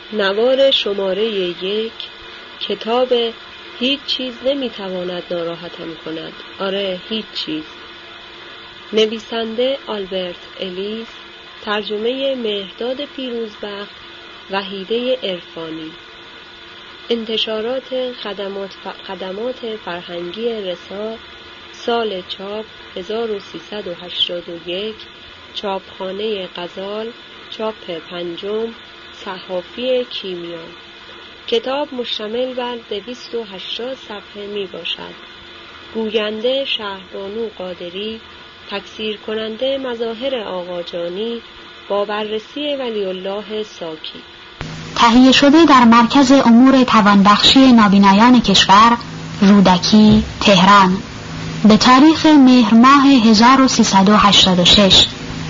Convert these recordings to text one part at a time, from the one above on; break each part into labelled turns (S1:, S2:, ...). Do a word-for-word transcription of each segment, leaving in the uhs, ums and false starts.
S1: نوار شماره یک، کتاب هیچ چیز نمیتواند ناراحتم کند. آره، هیچ چیز. نویسنده آلبرت الیس، ترجمه مهرداد پیروزبخت، وحیده عرفانی. انتشارات خدمات, ف... خدمات فرهنگی رسا، سال چاپ هزار و سیصد و هشتاد و یک، چاپخانه غزال، چاپ پنجم، صحافی کیمیا. کتاب مشتمل بر دویست و هشتاد صفحه می باشد. گوینده شهربانو قادری، تکثیر کننده مظاهر آقاجانی، با بررسی ولی الله ساکی.
S2: تهیه شده در مرکز امور توانبخشی نابینایان کشور، رودکی، تهران، به تاریخ مهر ماه هزار و سیصد و هشتاد و شش.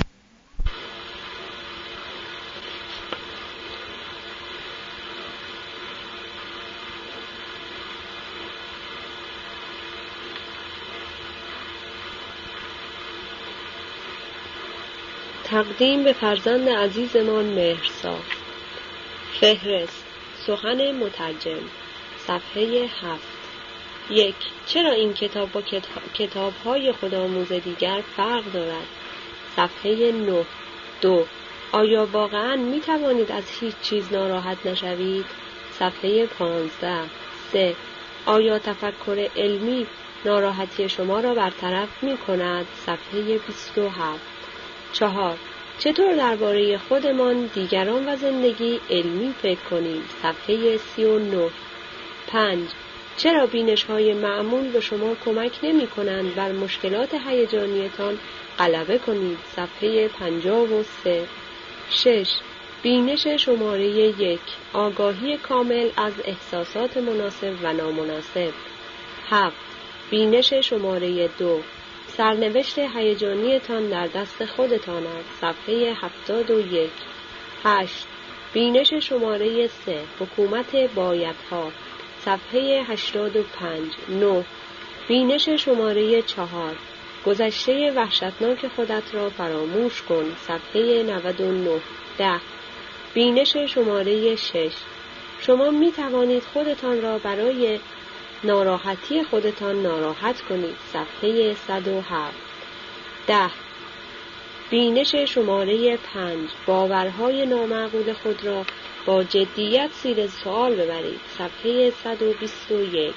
S1: تقدیم به فرزند عزیزمان مهرسا. فهرست سخن مترجم، صفحه هفت. یک. چرا این کتاب با کتاب‌های خودآموز دیگر فرق دارد؟ صفحه نه. دو. آیا واقعاً می توانید از هیچ چیز ناراحت نشوید؟ صفحه پانزده. سه. آیا تفکر علمی ناراحتی شما را برطرف می کند؟ صفحه بیست و هفت. چهار. چطور درباره خودمان، دیگران و زندگی علمی فکر کنیم؟ صفحه سی و نه. پنج. چرا بینش‌های معمول به شما کمک نمی‌کنند بر مشکلات هیجانیتان غلبه کنید؟ صفحه پنجاه و سه. شش. بینش شماره یک، آگاهی کامل از احساسات مناسب و نامناسب. هفت. بینش شماره دو، سرنوشت هیجانیتان در دست خودتان است. صفحه هفتاد و یک. هشت. بینش شماره سه، حکومت بایدها. صفحه هشتاد و پنج. نه. بینش شماره چهار، گذشته وحشتناک خودت را فراموش کن. صفحه نود و نه. ده. بینش شماره شش، شما می توانید خودتان را برای ناراحتی خودتان ناراحت کنید. صفحه صد و هفت. ده. بینش شماره پنج، باورهای نامعقول خود را با جدیت زیر سوال ببرید. صفحه صد و بیست و یک.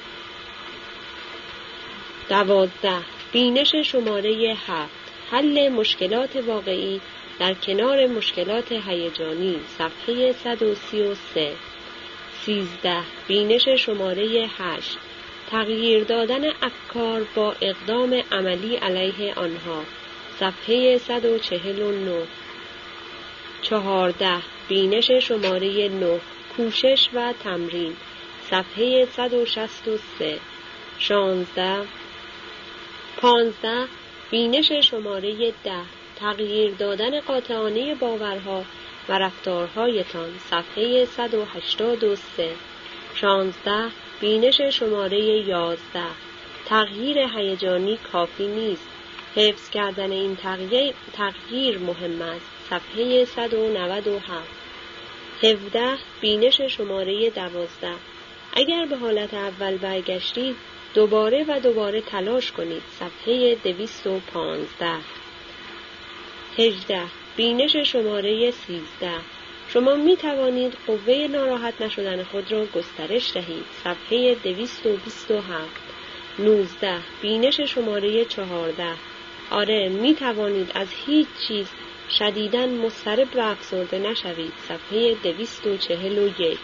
S1: دوازده. بینش شماره هفت، حل مشکلات واقعی در کنار مشکلات هیجانی. صفحه صد و سی و سه. سیزده. بینش شماره هشت، تغییر دادن افکار با اقدام عملی علیه آنها. صفحه صد و چهل و نه. چهارده. بینش شماره نه، کوشش و تمرین. صفحه صد و شصت و سه. شانزده. پانزده. بینش شماره ده، تغییر دادن قاطعانه باورها و رفتارهایتان. صفحه صد و هشتاد و سه. شانزده. بینش شماره یازده، تغییر هیجانی کافی نیست، حفظ کردن این تغییر, تغییر مهم است. صفحه صد و نود و هفت. هفده. بینش شماره دوازده، اگر به حالت اول برگشتید دوباره و دوباره تلاش کنید. صفحه دویست و پانزده. هجده. بینش شماره سیزده، شما می توانید قوه ناراحت نشدن خود را گسترش دهید. صفحه دویست و بیست و هفت. نوزده. بینش شماره چهارده، آره می توانید از هیچ چیز شدیداً مضطرب و افسرده نشوید. صفحه دویست و چهل و یک.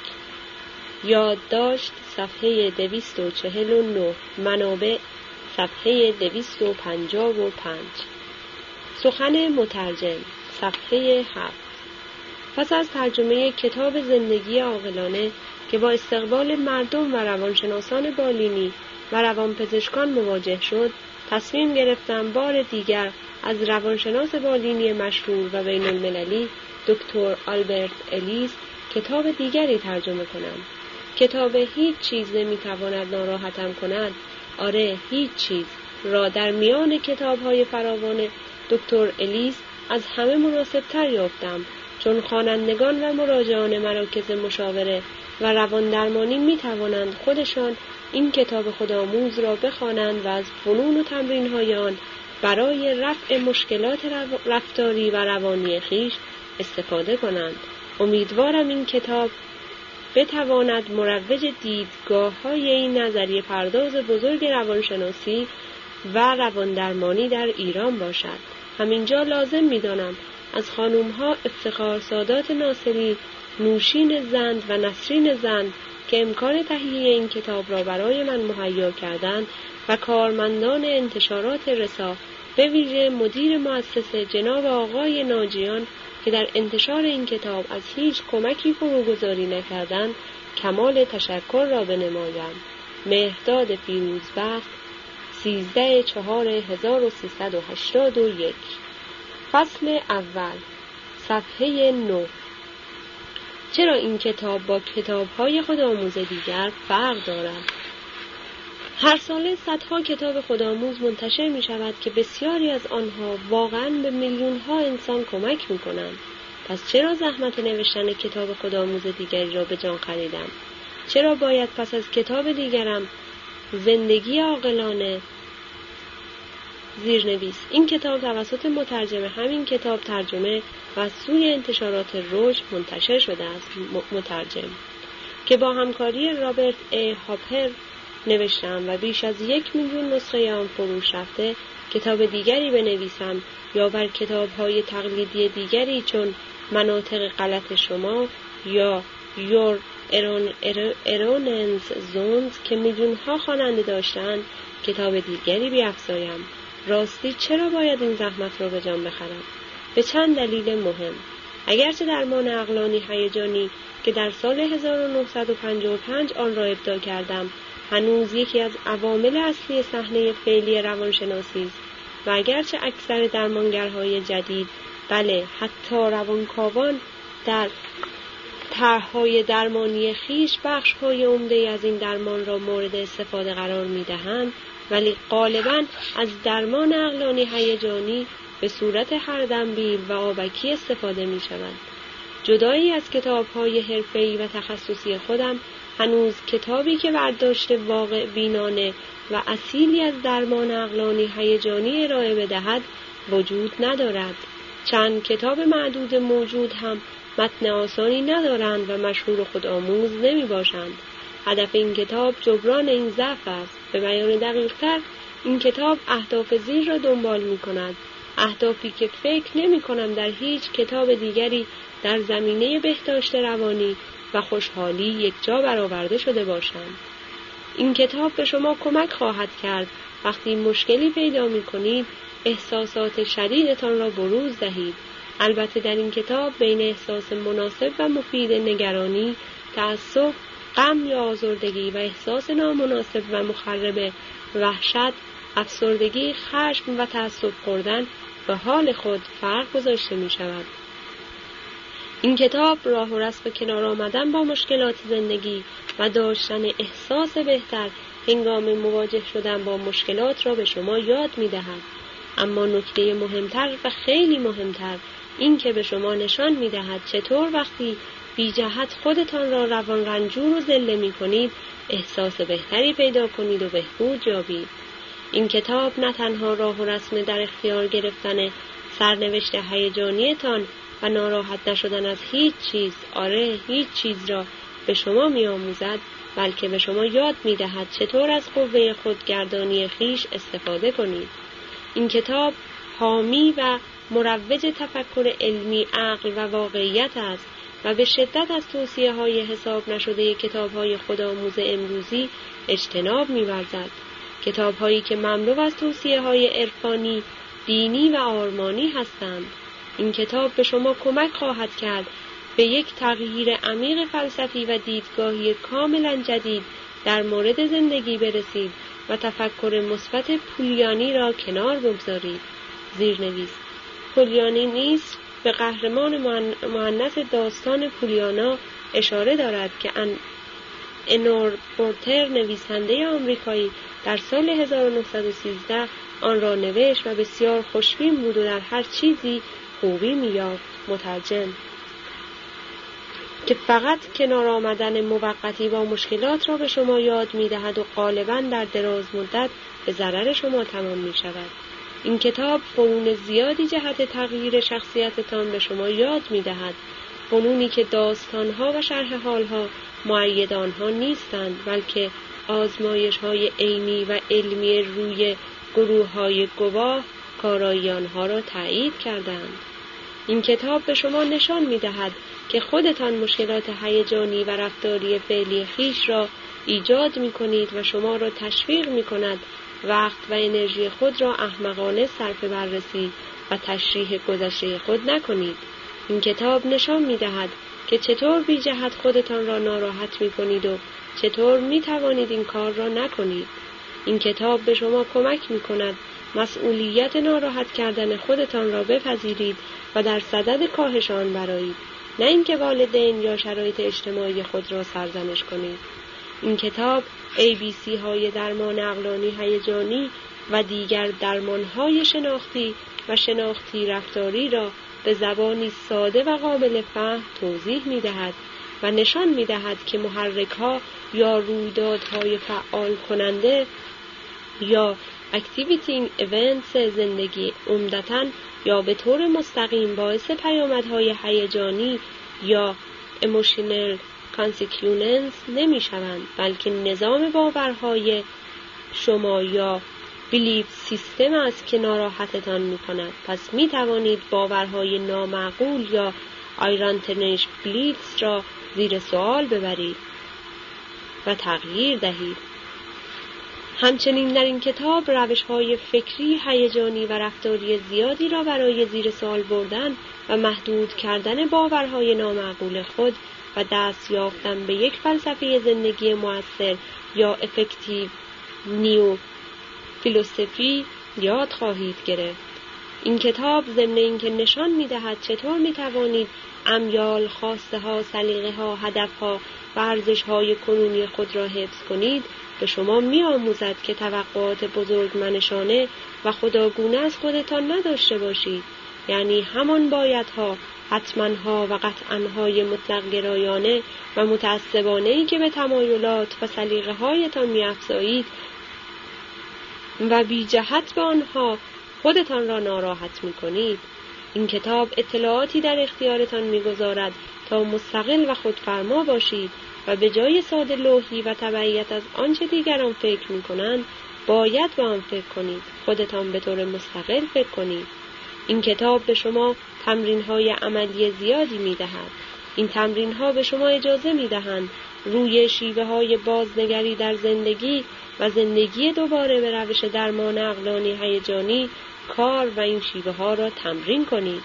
S1: یادداشت. صفحه دویست و چهل و نه. منابع. صفحه دویست و پنجاه و پنج. سخن مترجم. صفحه هفت. پس از ترجمه کتاب زندگی عاقلانه که با استقبال مردم و روانشناسان بالینی و روانپزشکان مواجه شد، تصمیم گرفتم بار دیگر از روانشناس بالینی مشهور و بین المللی دکتر آلبرت الیس کتاب دیگری ترجمه کنم. کتاب هیچ چیز نمیتواند ناراحتم کند، آره هیچ چیز، را در میان کتاب‌های فراوان دکتر الیس از همه مناسب‌تر یافتم چون خوانندگان و مراجعان مراکز مشاوره و روان درمانی می توانند خودشان این کتاب خودآموز را بخوانند و از فنون و تمرین‌های آن برای رفع مشکلات رفتاری و روانی خویش استفاده کنند. امیدوارم این کتاب بتواند مروج دیدگاه‌های این نظریه پرداز بزرگ روانشناسی و رواندرمانی در ایران باشد. همینجا لازم می‌دانم از خانم‌ها افتخار سادات ناصری، نوشین زند و نسرین زند که امکان تهیه این کتاب را برای من مهیا کردند و کارمندان انتشارات رسا، به ویژه مدیر مؤسسه جناب آقای ناجیان که در انتشار این کتاب از هیچ کمکی فروگذاری نکردند، کمال تشکر را بنمایم. مهرداد فیروزبخت، سیزده چهار هزار و سیصد و هشتاد و یک. فصل اول، صفحه نه. چرا این کتاب با کتاب‌های خودآموز دیگر فرق دارد؟ هر ساله صدها کتاب خودآموز منتشر می شود که بسیاری از آنها واقعاً به میلیون‌ها انسان کمک می کنند. پس چرا زحمت نوشتن کتاب خودآموز دیگری را به جان خریدم؟ چرا باید پس از کتاب دیگرم زندگی عاقلانه زیرنویس؟ این کتاب توسط مترجم همین کتاب ترجمه و از سوی انتشارات رشد منتشر شده است. مترجم که با همکاری رابرت ای هاپر نوشتم و بیش از یک میلیون نسخه آن فروش رفته، کتاب دیگری بنویسم یا بر کتاب‌های تقلیدی دیگری چون مناطق غلط شما یا یور اروننز زونز که میلیون‌ها خواننده داشتند کتاب دیگری بیفزایم. راستی چرا باید این زحمت را به جان بخرم؟ به چند دلیل مهم. اگرچه درمان عقلانی هیجانی که در سال هزار و نهصد و پنجاه و پنج آن را ابداع کردم هنوز یکی از عوامل اصلی صحنه فعلی روانشناسی است و اگرچه اکثر درمانگرهای جدید، بله حتی روانکاوان، در طرح‌های درمانی خویش بخش‌های عمده از این درمان را مورد استفاده قرار می‌دهند، ولی غالباً از درمان عقلانی هیجانی به صورت هردمبیل و آبکی استفاده می‌شود. جدایی از کتاب‌های حرفه‌ای و تخصصی خودم، هنوز کتابی که برداشت واقع بینانه و اصیلی از درمان عقلانی هیجانی ارائه بدهد وجود ندارد. چند کتاب معدود موجود هم متن آسانی ندارند و مشهور و خودآموز نمی باشند. هدف این کتاب جبران این ضعف است. به بیان دقیق‌تر، این کتاب اهداف زیر را دنبال می کند. اهدافی که فکر نمی کنم در هیچ کتاب دیگری در زمینه بهداشت روانی و خوشحالی یک جا برآورده شده باشند. این کتاب به شما کمک خواهد کرد وقتی مشکلی پیدا می کنید احساسات شدیدتان را بروز دهید. البته در این کتاب بین احساس مناسب و مفید نگرانی، تعصب، غم یا آزردگی و احساس نامناسب و مخرب وحشت، افسردگی، خشم و تعصب خوردن به حال خود فرق گذاشته می شود. این کتاب راه و رسم کنار آمدن با مشکلات زندگی و داشتن احساس بهتر هنگام مواجه شدن با مشکلات را به شما یاد می دهد. اما نکته مهمتر و خیلی مهمتر این که به شما نشان می دهد چطور وقتی بی جهت خودتان را روان رنجور و ذله می کنید احساس بهتری پیدا کنید و بهبود یابید. این کتاب نه تنها راه و رسم در اختیار گرفتن سرنوشت هیجانیتان و ناراحت نشدن از هیچ چیز، آره هیچ چیز را به شما می آموزد، بلکه به شما یاد می دهد چطور از قوه خودگردانی خیش استفاده کنید. این کتاب حامی و مروج تفکر علمی، عقل و واقعیت است و به شدت از توصیه های حساب نشده کتاب های خودآموز امروزی اجتناب می ورزد. کتاب هایی که مملو از توصیه های عرفانی، دینی و آرمانی هستند. این کتاب به شما کمک خواهد کرد به یک تغییر عمیق فلسفی و دیدگاهی کاملا جدید در مورد زندگی برسید و تفکر مثبت پولیانی را کنار بگذارید. زیرنویس: پولیانی نیست به قهرمان مؤنث داستان پولیانا اشاره دارد که انور پورتر نویسنده آمریکایی در سال هزار و نهصد و سیزده آن را نوشت و بسیار خوشبین بود و در هر چیزی خوبی می‌یافت. مترجم: که فقط کنار آمدن موقتی با مشکلات را به شما یاد می‌دهد و غالباً در دراز مدت به ضرر شما تمام می‌شود. این کتاب فنون زیادی جهت تغییر شخصیتتان به شما یاد می‌دهد، فنونی که داستان‌ها و شرح حال‌ها مؤید آنها نیستند، بلکه آزمایش‌های عینی و علمی روی گروه‌های گواه کارایی آنها را تایید کردند. این کتاب به شما نشان می‌دهد که خودتان مشکلات هیجانی و رفتاری فعلی خویش را ایجاد می‌کنید و شما را تشویق می‌کند وقت و انرژی خود را احمقانه صرف بررسی و تشریح گذشته خود نکنید. این کتاب نشان می‌دهد که چطور بی جهت خودتان را ناراحت می‌کنید و چطور می‌توانید این کار را نکنید. این کتاب به شما کمک می‌کند مسئولیت ناراحت کردن خودتان را بپذیرید و در صدد کاهش آن برآیید، نه اینکه والدین یا شرایط اجتماعی خود را سرزنش کنید. این کتاب ای بی سی های درمان عقلانی هیجانی و دیگر درمان‌های شناختی و شناختی رفتاری را به زبانی ساده و قابل فهم توضیح می‌دهد و نشان می‌دهد که محرک‌ها یا رویدادهای فعال کننده یا اکتیویتینگ ایونتس زندگی عمدتاً یا به طور مستقیم باعث پیامدهای هیجانی یا ایموشنال کانسیکوئنس نمی‌شوند، بلکه نظام باورهای شما یا بیلیف سیستم است که ناراحتتان می‌کند. پس می‌توانید باورهای نامعقول یا آیرانتنش بلیفز را زیر سوال ببرید و تغییر دهید. همچنین در این کتاب روش‌های فکری، هیجانی و رفتاری زیادی را برای زیر سوال بردن و محدود کردن باورهای نامعقول خود و دست یافتن به یک فلسفه زندگی مؤثر یا افکتیو نیو فیلسوفی یاد خواهید گرفت. این کتاب ضمن اینکه نشان می‌دهد چطور می‌توانید امیال، خواسته‌ها، سلیقه‌ها، هدف‌ها و ارزش‌های کنونی خود را حفظ کنید، به شما می‌آموزد که توقعات بزرگمنشانه و خداگونه از خودتان نداشته باشید، یعنی همان بایدها، حتماًها و قطعاًهای مطلق گرایانه و متعصبانه‌ای که به تمایلات و سلیقه‌هایتان می‌افزایید و بی جهت به آنها خودتان را ناراحت می‌کنید. این کتاب اطلاعاتی در اختیارتان می‌گذارد تا مستقل و خودفرما باشید و به جای ساده لوحی و تبعیت از آنچه دیگران فکر می‌کنند، باید به آن فکر کنید. خودتان به طور مستقل فکر کنید. این کتاب به شما تمرین‌های عملی زیادی می‌دهد. این تمرین‌ها به شما اجازه می‌دهند روی شیوه‌های بازنگری در زندگی و زندگی دوباره به روش درمان عقلانی هیجانی کار و این شیوه‌ها را تمرین کنید.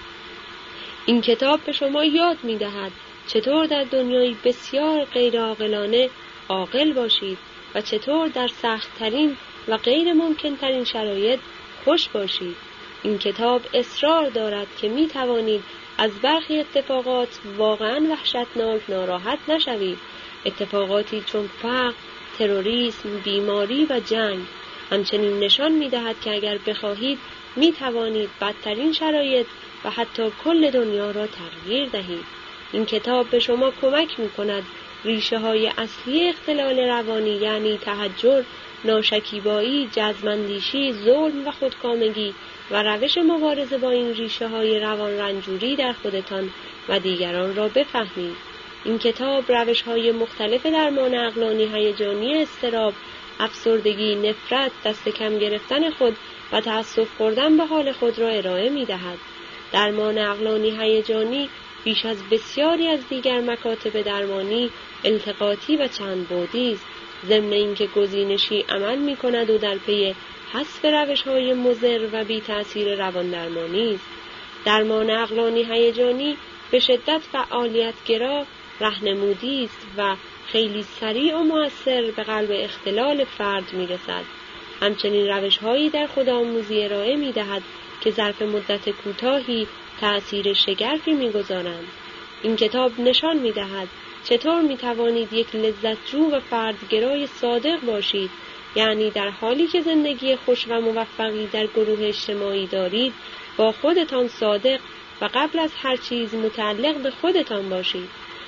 S1: این کتاب به شما یاد می‌دهد چطور در دنیای بسیار غیرعاقلانه عاقل باشید و چطور در سخت‌ترین و غیر ممکن‌ترین شرایط خوش باشید. این کتاب اصرار دارد که می توانید از برخی اتفاقات واقعاً وحشتناک ناراحت نشوید، اتفاقاتی چون فقر، تروریسم، بیماری و جنگ. همچنین نشان می دهد که اگر بخواهید می توانید بدترین شرایط و حتی کل دنیا را تغییر دهید. این کتاب به شما کمک می کند ریشه های اصلی اختلال روانی یعنی تهجر، ناشکیبایی، جزم‌اندیشی، ظلم و خودکامگی و روش مبارزه با این ریشه های روان رنجوری در خودتان و دیگران را بفهمید. این کتاب روش های مختلف درمان عقلانی هیجانی اضطراب، افسردگی، نفرت، دست کم گرفتن خود و تأسف خوردن به حال خود را ارائه می دهد. درمان عقلانی هیجانی بیش از بسیاری از دیگر مکاتب درمانی التقاطی و چند بعدی است، ضمن اینکه گزینشی عمل می کند و در پی حذف روش‌های مضر و بی تأثیر روان درمانی است. درمان عقلانی هیجانی به شدت فعالیت‌گرا، راهنمودی است و خیلی سریع و مؤثر به قلب اختلال فرد می‌رسد. همچنین روش‌هایی در خودآموزی ارائه می‌دهد که ظرف مدت کوتاهی تأثیر شگرفی می‌گذارند. این کتاب نشان می‌دهد چطور می‌توانید یک لذت‌جو و فردگرای صادق باشید، یعنی در حالی که زندگی خوش و موفقی در گروه اجتماعی دارید، با خودتان صادق و قبل از هر چیز متعلق به خودتان باشید.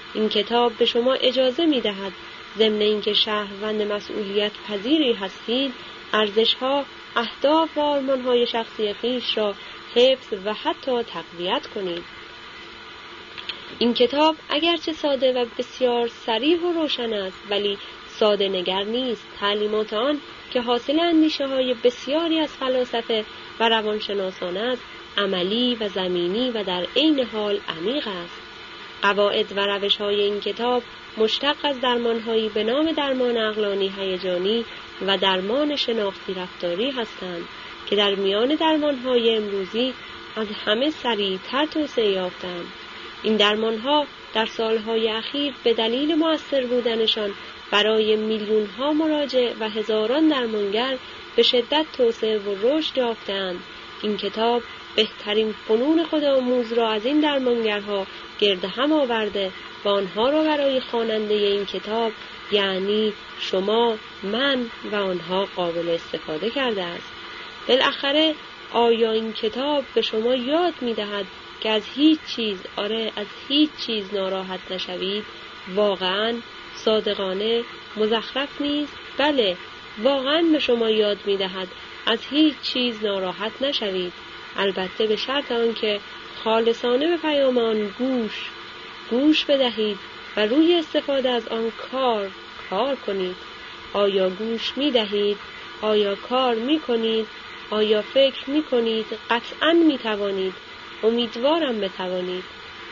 S1: این کتاب به شما اجازه می‌دهد ضمن اینکه شهروند مسئولیت پذیری هستید، ارزش‌ها، اهداف و آرمان‌های شخصی خویش را حفظ و حتی تقویت کنید. این کتاب اگرچه ساده و بسیار صریح و روشن است، ولی ساده نگر نیست. تعلیمات آن که حاصل اندیشه‌های بسیاری از فلاسفه و روانشناسان است، عملی و زمینی و در عین حال عمیق است. قواعد و روش‌های این کتاب مشتق از درمان‌هایی به نام درمان عقلانی هیجانی و درمان شناختی رفتاری هستند که در میان درمان‌های امروزی از همه سریع‌تر توسعه یافتند. این درمان‌ها در سالهای اخیر به دلیل مؤثر بودنشان برای میلیون‌ها مراجع و هزاران درمانگر به شدت توسعه و رشد یافتند. این کتاب بهترین فنون خودآموز را از این درمانگرها گرد هم آورده و آنها را برای خواننده این کتاب، یعنی شما، من و آنها قابل استفاده کرده است. بالاخره آیا این کتاب به شما یاد می‌دهد که از هیچ چیز، آره از هیچ چیز ناراحت نشوید؟ واقعاً صادقانه مزخرف نیست؟ بله، واقعاً به شما یاد می‌دهد از هیچ چیز ناراحت نشوید، البته به شرط آنکه خالصانه به پیام آن گوش گوش بدهید و روی استفاده از آن کار کار کنید. آیا گوش می‌دهید؟ آیا کار می‌کنید؟ آیا فکر می‌کنید؟ قطعاً می‌توانید. امیدوارم بتوانید.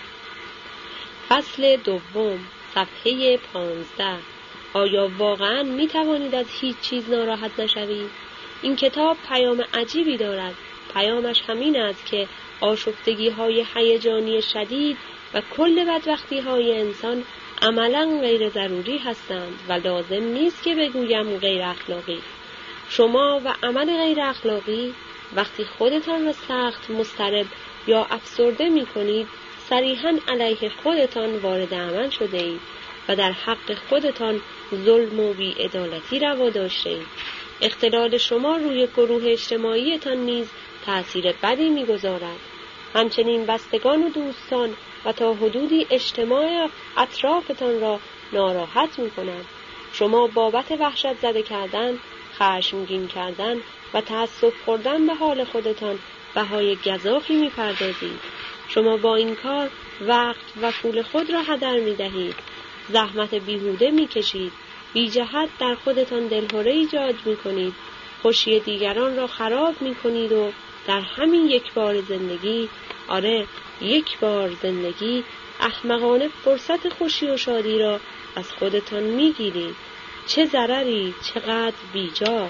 S1: فصل دوم، صفحه پانزده. آیا واقعاً می‌توانید از هیچ چیز ناراحت نشوید؟ این کتاب پیام عجیبی دارد. پیامش همین است که آشفتگی‌های هیجانی شدید و کل بدبختی‌های انسان عملاً غیر ضروری هستند و لازم نیست که بگویم غیر اخلاقی. شما و عمل غیر اخلاقی وقتی خودتان را سخت مضطرب یا افسرده می کنید، صریحاً علیه خودتان وارد عمل شده اید و در حق خودتان ظلم و بی‌عدالتی روا داشته اید. اختلال شما روی گروه اجتماعیتان نیز تأثیر بدی می‌گذارد. همچنین بستگان و دوستان و تا حدودی اجتماع اطرافتان را ناراحت می‌کند. شما بابت وحشت زده کردن، خشمگین کردن و تأسف خوردن به حال خودتان بهای گزافی می‌پردازید. شما با این کار وقت و پول خود را هدر می‌دهید، زحمت بیهوده می‌کشید، بی جهت در خودتان دلهره ایجاد می‌کنید، خوشی دیگران را خراب می‌کنید و در همین یک بار زندگی، آره یک بار زندگی، احمقانه فرصت خوشی و شادی را از خودتان می‌گیرید. چه ضرری، چقدر بیجا.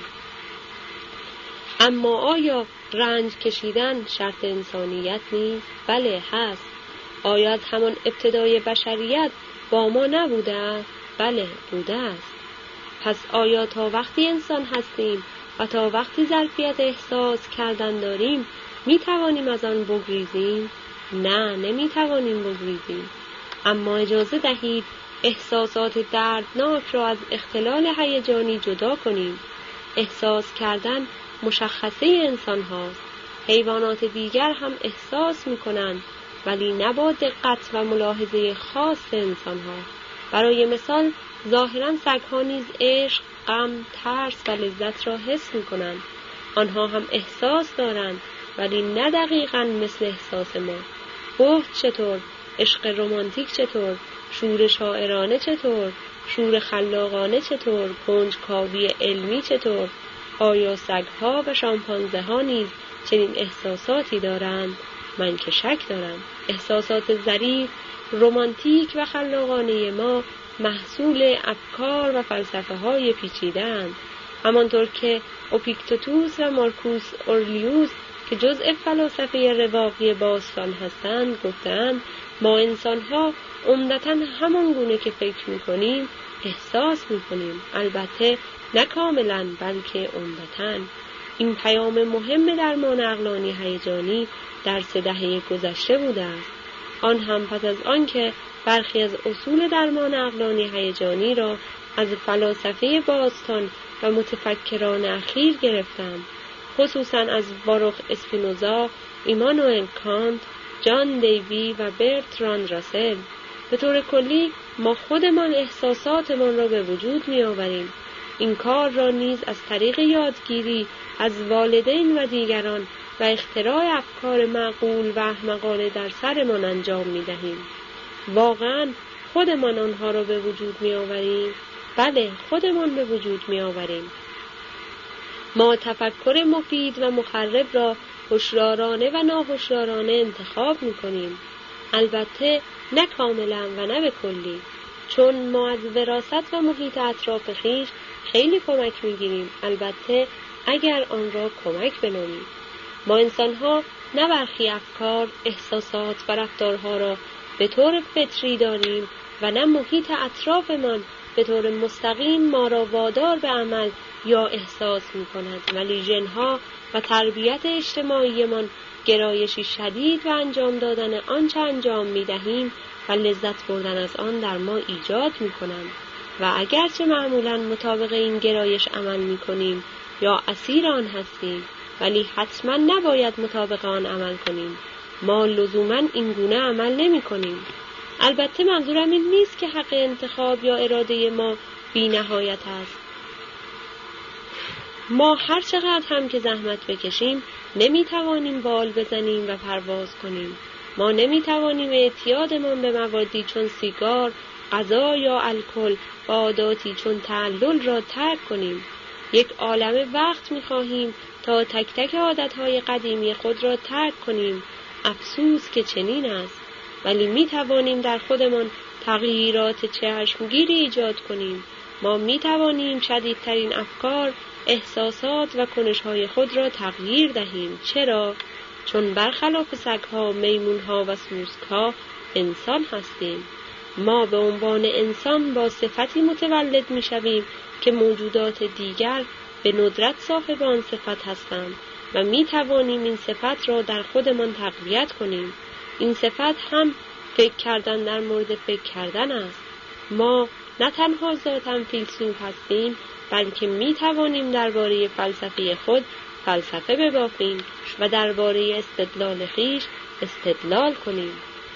S1: اما آیا رنج کشیدن شرط انسانیت نیست؟ بله هست. آیا از همان ابتدای بشریت با ما نبوده است؟ بله بوده است. پس آیا تا وقتی انسان هستیم و تا وقتی ظرفیت احساس کردن داریم می توانیم از آن بگریزیم؟ نه، نمی توانیم بگریزیم. اما اجازه دهید احساسات دردناک را از اختلال هیجانی جدا کنیم. احساس کردن مشخصه انسان هاست. حیوانات دیگر هم احساس می کنند، ولی نه با دقت و ملاحظه خاص انسان ها. برای مثال ظاهراً سگ‌ها نیز عشق، غم، ترس و لذت را حس می کنند. آنها هم احساس دارند، ولی نه دقیقاً مثل احساس ما. بهت چطور؟ عشق رمانتیک چطور؟ شور شاعرانه چطور؟ شور خلاقانه چطور؟ کنجکاوی علمی چطور؟ آیا سگ‌ها و شامپانزه ها نیز چنین احساساتی دارند؟ من که شک دارم. احساسات ظریف، رمانتیک و خلاقانه ما محصول افکار و فلسفه های پیچیده اند. همانطور که اپیکتوتوس و مارکوس اورلیوس که جزء فلاسفه رواقی باستان هستند گفتند ما انسان‌ها عمدتاً همان گونه که فکر می‌کنیم احساس می‌کنیم، البته نه کاملاً بلکه عمدتاً. این پیام مهم درمان عقلانی هیجانی در سه دهه گذشته بوده است. آن هم پس از آنکه برخی از اصول درمان عقلانی هیجانی را از فلاسفه باستان و متفکران اخیر گرفتند، خصوصاً از باروخ اسپینوزا، ایمانوئل کانت، جان دیوی و برتراند راسل. به طور کلی ما خودمان احساساتمان را به وجود می آوریم. این کار را نیز از طریق یادگیری از والدین و دیگران و اختراع افکار معقول و احمقانه در سرمان انجام می دهیم. واقعاً خودمان آنها را به وجود می آوریم؟ بله، خودمان به وجود می آوریم. ما تفکر مفید و مخرب را هوشیارانه و ناهوشیارانه انتخاب می کنیم. البته نه کاملا و نه به کلی، چون ما از وراثت و محیط اطراف خویش خیلی کمک می گیریم، البته اگر آن را کمک بنامیم. ما انسان‌ها نه برخی افکار، احساسات و رفتارها را به طور فطری داریم و نه محیط اطرافمان به طور مستقیم ما را وادار به عمل یا احساس می کند، ولی ژن‌ها و تربیت اجتماعیمان گرایشی شدید و انجام دادن آنچه انجام می دهیم و لذت بردن از آن در ما ایجاد می کنند و اگرچه معمولاً مطابق این گرایش عمل می کنیم یا اسیر آن هستیم، ولی حتما نباید مطابق آن عمل کنیم. ما لزوماً این گونه عمل نمی کنیم. البته منظورم این نیست که حق انتخاب یا اراده ما بی نهایت است. ما هر چقدر هم که زحمت بکشیم نمی توانیم بال بزنیم و پرواز کنیم. ما نمی توانیم اعتیادمان به موادی چون سیگار، غذا یا الکل و عاداتی چون تعلل را ترک کنیم. یک عالمه وقت می خواهیم تا تک تک عادتهای قدیمی خود را ترک کنیم. افسوس که چنین است، ولی می توانیم در خودمان تغییرات چشمگیری ایجاد کنیم. ما می توانیم شدیدترین افکار، احساسات و کنش‌های خود را تغییر دهیم. چرا؟ چون برخلاف سگ‌ها، میمون‌ها و سوسک‌ها انسان هستیم. ما به عنوان انسان با صفتی متولد می‌شویم که موجودات دیگر به ندرت صاحب آن صفت هستند و می‌توانیم این صفت را در خودمان تقویت کنیم. این صفت هم فکر کردن در مورد فکر کردن است. ما نه تنها ذاتاً فیلسوف هستیم، بلکه می توانیم درباره فلسفه خود فلسفه ببافیم و درباره استدلال خویش استدلال کنیم.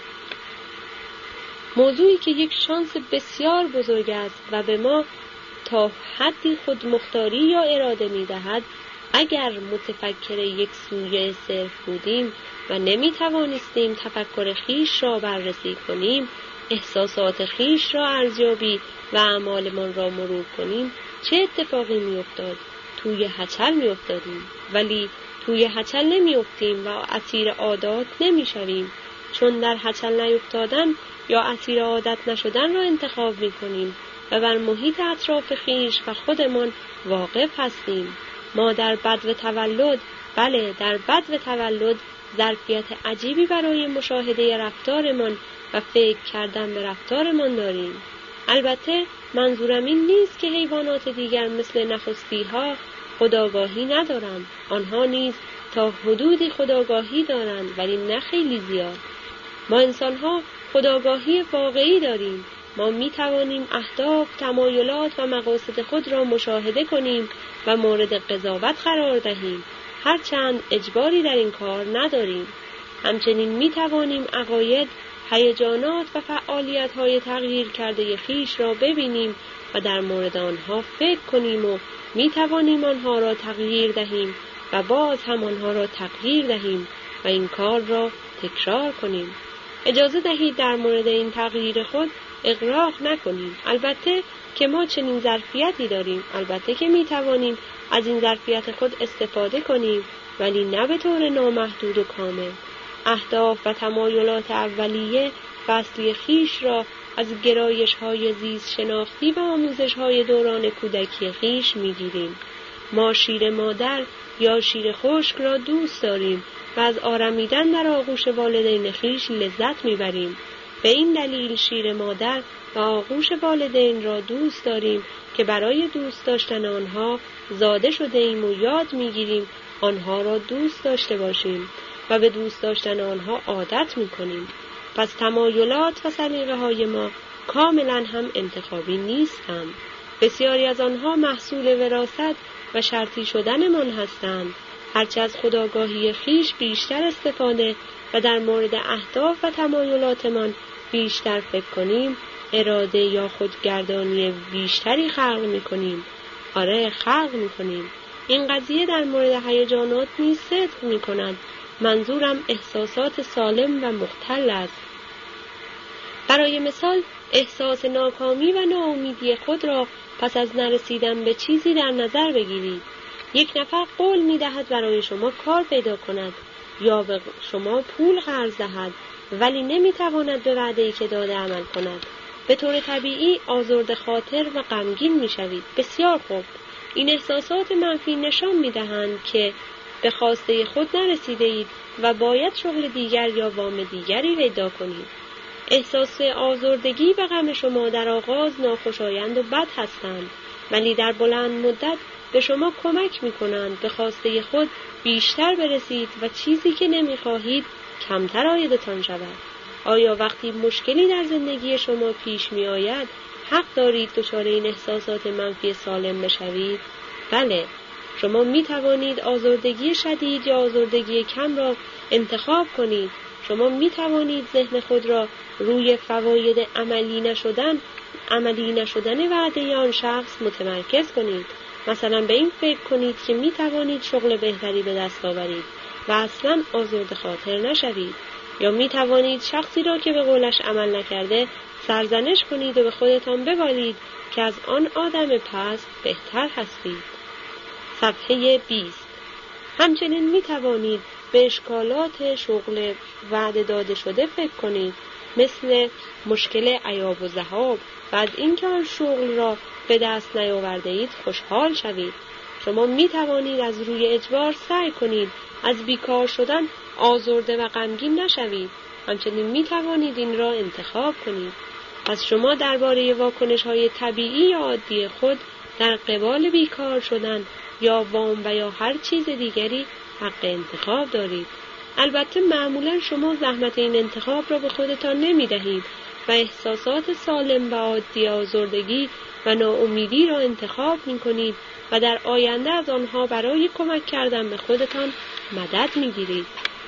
S1: موضوعی که یک شانس بسیار بزرگ است و به ما تا حدی خودمختاری یا اراده می دهد. اگر متفکر یک سویه صرف بودیم و نمی توانستیم تفکر خویش را بررسی کنیم، احساسات خویش را ارزیابی و اعمالمان را مرور کنیم، چه اتفاقی می افتاد؟ توی هچل می افتادیم. ولی توی هچل نمی افتیم و اسیر عادات نمی شویم، چون در هچل نیفتادن یا اسیر عادت نشدن را انتخاب می کنیم و بر محیط اطراف خویش و خودمان واقف هستیم. ما در بدو تولد، بله در بدو تولد ظرفیت عجیبی برای مشاهده رفتارمان و فکر کردن به رفتارمان داریم. البته منظورم این نیست که حیوانات دیگر مثل نخستی‌ها خودآگاهی ندارند. آنها نیز تا حدودی خودآگاهی دارند، ولی نه خیلی زیاد. ما انسان‌ها خودآگاهی واقعی داریم. ما می توانیم اهداف، تمایلات و مقاصد خود را مشاهده کنیم و مورد قضاوت قرار دهیم، هرچند اجباری در این کار نداریم. همچنین می توانیم عقاید، هیجانات و فعالیت‌های تغییر کرده خویش را ببینیم و در مورد آنها فکر کنیم و می توانیم آنها را تغییر دهیم و باز هم آنها را تغییر دهیم و این کار را تکرار کنیم. اجازه دهید در مورد این تغییر خود اغراق نکنیم. البته که ما چنین ظرفیتی داریم، البته که می توانیم از این ظرفیت خود استفاده کنیم، ولی نه به طور نامحدود و کامل. اهداف و تمایلات اولیه و اصلی خویش را از گرایش‌های زیست شناختی و آموزش‌های دوران کودکی خویش می‌گیریم. ما شیر مادر یا شیر خشک را دوست داریم و از آرمیدن در آغوش والدین خویش لذت می‌بریم. به این دلیل شیر مادر و آغوش والدین را دوست داریم که برای دوست داشتن آنها زاده شده ایم و یاد می‌گیریم آنها را دوست داشته باشیم و به دوست داشتن آنها عادت می‌کنیم. پس تمایلات و سلیقه‌های ما کاملاً هم انتخابی نیستند. بسیاری از آنها محصول وراثت و شرطی شدنمان هستند. هرچه از خودآگاهی خویش بیشتر استفاده و در مورد اهداف و تمایلاتمان بیشتر فکر کنیم اراده یا خودگردانی بیشتری خلق میکنیم. آره خلق میکنیم. این قضیه در مورد هیجانات نیز صدق میکند. منظورم احساسات سالم و مختل است. برای مثال احساس ناکامی و ناامیدی خود را پس از نرسیدن به چیزی در نظر بگیرید. یک نفر قول می‌دهد برای شما کار پیدا کند یا به شما پول قرض دهد، ولی نمی‌تواند به وعده‌ای که داده عمل کند. به طور طبیعی آزرده خاطر و غمگین می‌شوید. بسیار خوب. این احساسات منفی نشان می‌دهند که به خواسته خود نرسیده‌اید و باید شغل دیگر یا وام دیگری پیدا کنید. احساس آزردگی و غم شما در آغاز ناخوشایند و بد هستند، ولی در بلند مدت به شما کمک می‌کنند به خواسته خود بیشتر برسید و چیزی که نمی‌خواهید کمتر عایدتان شود. آیا وقتی مشکلی در زندگی شما پیش می‌آید حق دارید دچار این احساسات منفی سالم بشوید؟ بله، شما می‌توانید آزردگی شدید یا آزردگی کم را انتخاب کنید. شما می‌توانید ذهن خود را روی فواید عملی نشدن عملی نشدن وعده آن شخص متمرکز کنید. مثلا به این فکر کنید که می توانید شغل بهتری به دست آورید و اصلا آزرده خاطر نشوید. یا می توانید شخصی را که به قولش عمل نکرده سرزنش کنید و به خودتان ببالید که از آن آدم پست بهتر هستید. صفحه بیست. همچنین می توانید به اشکالات شغل وعده داده شده فکر کنید، مثل مشکل عیاب و ذهاب و از اینکه آن شغل را به دست نیاورده اید خوشحال شوید. شما می توانید از روی اجبار سعی کنید از بیکار شدن آزرده و غمگین نشوید. همچنین می توانید این را انتخاب کنید. پس شما درباره واکنش‌های طبیعی یا عادی خود در قبال بیکار شدن یا وام و یا هر چیز دیگری حق انتخاب دارید. البته معمولا شما زحمت این انتخاب را به خودتان نمی دهید و احساسات سالم و عادی آزردگی و ناامیدی را انتخاب می کنید و در آینده از آنها برای کمک کردن به خودتان مدد می گیرید.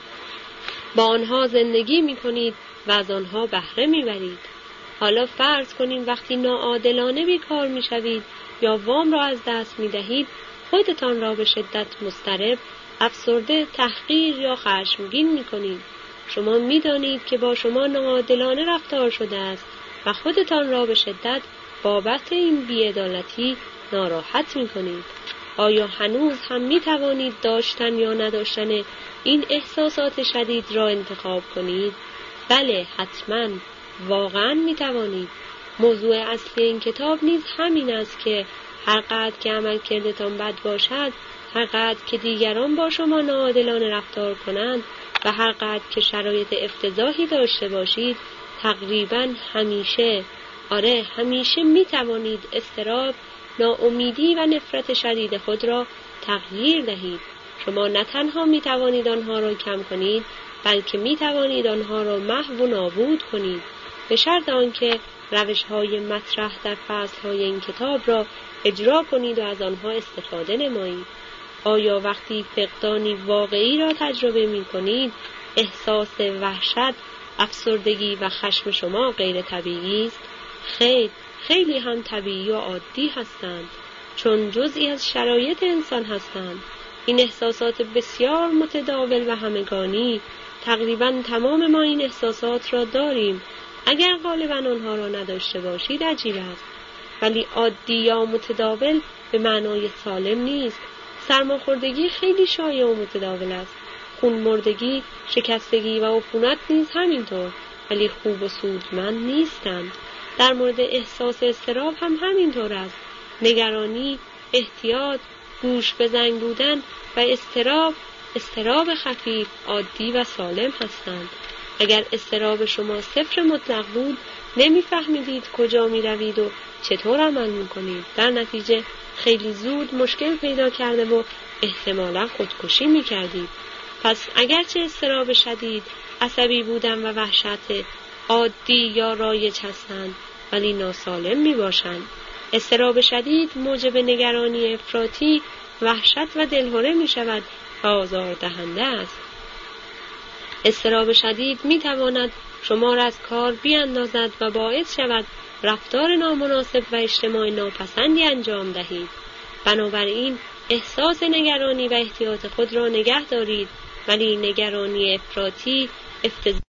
S1: با آنها زندگی می کنید و از آنها بهره می برید. حالا فرض کنید وقتی ناعادلانه بیکار می شوید یا وام را از دست می دهید، خودتان را به شدت مضطرب، افسرده، تحقیر یا خشمگین می کنید. شما می دانید که با شما ناعادلانه رفتار شده است و خودتان را به شدت بابت این بی‌عدالتی ناراحت می کنید. آیا هنوز هم می توانید داشتن یا نداشتن این احساسات شدید را انتخاب کنید؟ بله، حتما، واقعا می توانید. موضوع اصلی این کتاب نیز همین است که هر قدر که عمل کردتان بد باشد، هر قدر که دیگران با شما ناعادلانه رفتار کنند و هر قدر که شرایط افتضاحی داشته باشید، تقریباً همیشه، آره همیشه می توانید اضطراب، ناامیدی و نفرت شدید خود را تغییر دهید. شما نه تنها می توانید آنها را کم کنید، بلکه می توانید آنها را محو و نابود کنید، به شرط آنکه روش‌های مطرح در فصل‌های این کتاب را اجرا کنید و از آنها استفاده نمایید. آیا وقتی فقدانی واقعی را تجربه می کنید، احساس وحشت، افسردگی و خشم شما غیر طبیعی است؟ خیر، خیلی هم طبیعی و عادی هستند، چون جزئی از شرایط انسان هستند. این احساسات بسیار متداول و همگانی، تقریباً تمام ما این احساسات را داریم. اگر غالباً آنها را نداشته باشید عجیب است، ولی عادی یا متداول به معنای سالم نیست. سرماخوردگی خیلی شایع و متداول است. خونمردگی، شکستگی و عفونت نیز همینطور، ولی خوب و سودمند نیستند. در مورد احساس اضطراب هم همینطور است. نگرانی، احتیاط، گوش به زنگ بودن و اضطراب، اضطراب خفیف، عادی و سالم هستند. اگر اضطراب شما صفر مطلق بود، نمی‌فهمیدید کجا می‌روید و چطور عمل می‌کنید. در نتیجه خیلی زود مشکل پیدا کرده و احتمالاً خودکشی می‌کردید. پس اگرچه اضطراب شدید، عصبی بودن و وحشت عادی یا رایج هستند، ولی ناسالم می‌باشند. اضطراب شدید موجب نگرانی افراطی، وحشت و دلهره می‌شود و آزاردهنده است. اضطراب شدید می‌تواند شما را از کار بیاندازد و باعث شود رفتار نامناسب و اجتماعی ناپسندی انجام دهید. بنابراین احساس نگرانی و احتیاط خود را نگه دارید، ولی نگرانی افراطی افتضاح